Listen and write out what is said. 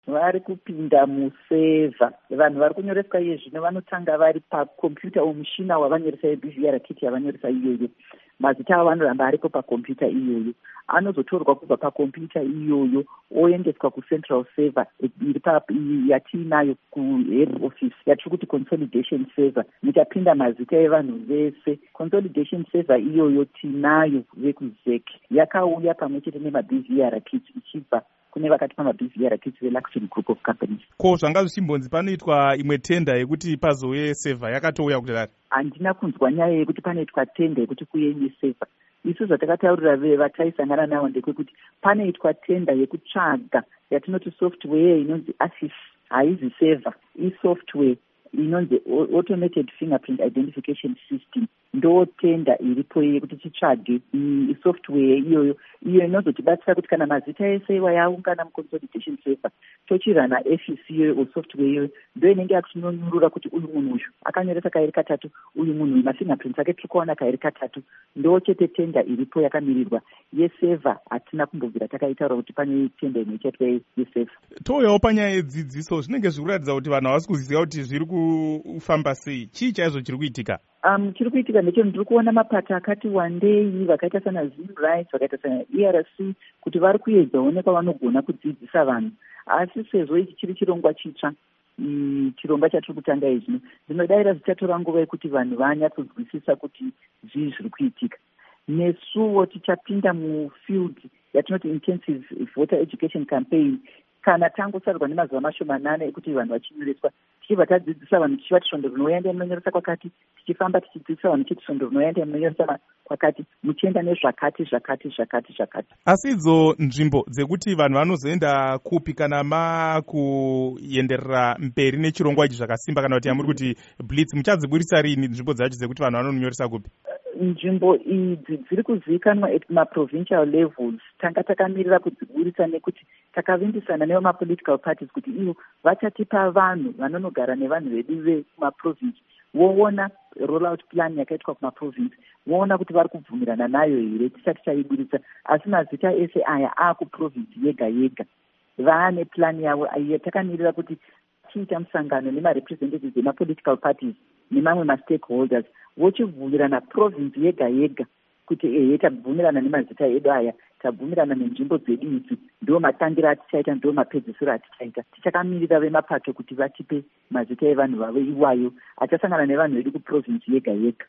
vari kupinda musevha. Vanhu vari kunyoreswa iye zvino vanotanga vari pakombiyuta omushina wavanyoresa yeBVR kit yavanyoresa iyoyo. Mazita avo anoramba aripo pakombiyuta iyoyo. Anozotorwa kubva pakombiyuta iyoyo oendeswa kucentral server yatiinayo kuhead office yatiri kuti consolidation server. Muchapinda mazita evanhu vese. Consolidation server iyoyo tinayo vekuzek yakauya pamwe chete nemaBVR kit ichibva kune vakati pamaBVR kit veLuxury Group of Companies. Ko zvanga zvichimbonzi panoitwa imwe tenda yekuti pazouye server yakatouya kudai? Handina kunzwa nyaya yekuti panoitwa tenda yekuti kuyenye server. Isu zvatakataurira vataisangana navo ndekuti panoitwa tenda yekutsvaga yatinoti software inonzi ASIS, haizi server, isoftware inonzi automated fingerprint identification system. Ndo tenda iripo yekuti titsvage software iyoyo inozotibatsira kuti kana mazita ese yaungana muconsolidation server tochirana FEC iyoyo software iyoyo ndo inenge yakutinonyurura kuti uyu munhu uyu akanyoresa kairi katatu, uyu munhu uyu mafingerprints ake tiri kuona kairi katatu. Ndo chete tenda iripo yakamirirwa yesevha. Hatina kumbobvira takaitaura kuti pane tenda imwe chaitwa yesevha. Touyawo panyaya yedzidziso, zvinenge zviri kuratidza kuti vanhu havasi kuziva kuti zviri kufamba sei. Chii chaizvo chiri kuitika? Chiri kuitika ndechekuti ndiri kuona mapato akati wandei vakaita sana Zim Rights, vakaita sana ERC kuti vari kuedzawo nepavanogona kudzidzisa vanhu. Asi sezvo ichi chiri chirongwa chitsva, chirongwa chatiri kutanga izvino, ndinodavira zvichatora nguva yekuti vanhu vanyatsodzwisisa kuti zvii zviri kuitika. Nesuwo tichapinda mufield yatinoti intensive voter education campaign kana tangosarwa nemazuva mashomanana ekuti vanhu vachinyoreswa, tichibva tadzidzisa vanhu tichivati svondo rinoenda munonyoresa kwakati, tichifamba tichidzidzisa vanhu tichiti svondo rinoenda munonyoresa kwakati, muchienda nezvakati zvakati zvakati zvakati. Asi idzo nzvimbo dzekuti vanhu vanozoenda kupi kana makuenderera mberi nechirongwa ichi zvakasimba, kana kuti yamuri kuti blitz, muchadziburisa rini nzvimbo dzacho dzekuti vanhu vanonyoresa kupi? Nzvimbo idzi dziri kuzivikanwa at maprovincial levels. Tanga takamirira kudziburisa nekuti takavimbisana nevemapolitical parties kuti ivo vachatipa vanhu vanonogara nevanhu vedu vekumaprovince voona rollout plan yakaitwa kumaprovince, voona kuti vari kubvumirana nayo here tisati taiburisa. Asi mazita ese aya akuprovince yega yega vaane plan yavo yatakamirira kuti tiita musangano nemarepresentatives emapolitical parties nemamwe mastakeholders vochibvumirana province yega yega kuti tabvumirana nemazita edu aya, tabvumirana nenzvimbo dzedu idzi, ndo matangira atichaita, ndo mapedzisiro atichaita. Tichakamirira vemapato kuti vatipe mazita evanhu vavo iwayo achasangana nevanhu vedu kuprovince yega yega.